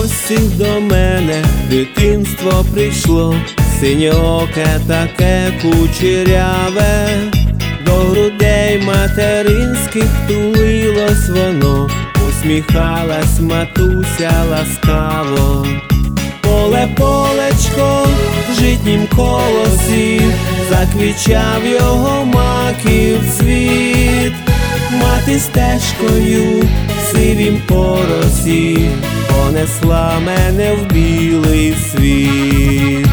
гості до мене дитинство прийшло, синьооке таке кучеряве, до грудей материнських тулилось воно, усміхалась матуся ласкаво. Поле, полечко в житнім колосі, заквічав його маків цвіт. Мати стежкою в сивім поросі понесла мене в білий світ.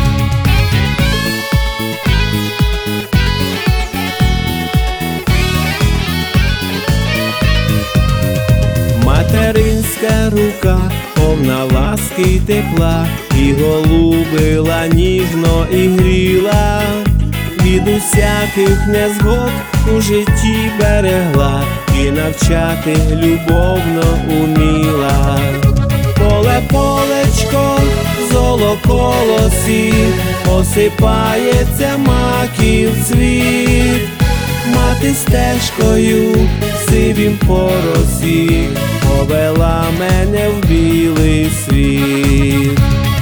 Материнська рука, повна ласки й тепла, і голубила ніжно і гріла, від усяких незгод у житті берегла, і навчати любовно уміла. Поле, полечко в золоколосі, осипається маків цвіт. Мати стежкою в сивім поросі повела мене в білий світ.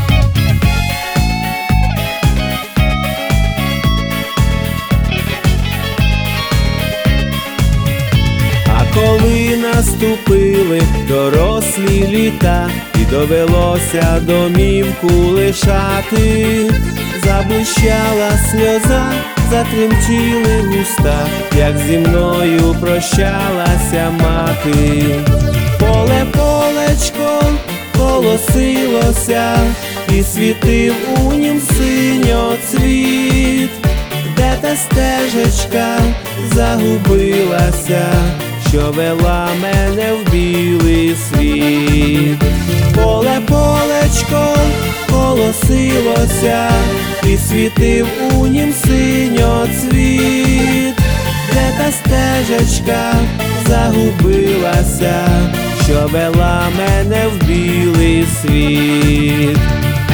Коли наступили дорослі літа, і довелося домівку лишати, заблищала сльоза, затремтіли вуста, як зі мною прощалася мати. Поле, полечко колосилося, і світив у нім синьоцвіт. Де та стежечка загубилася, що вела мене в білий світ? Поле, полечко колосилося, і світив у нім синьоцвіт. Де та стежечка загубилася, що вела мене в білий світ?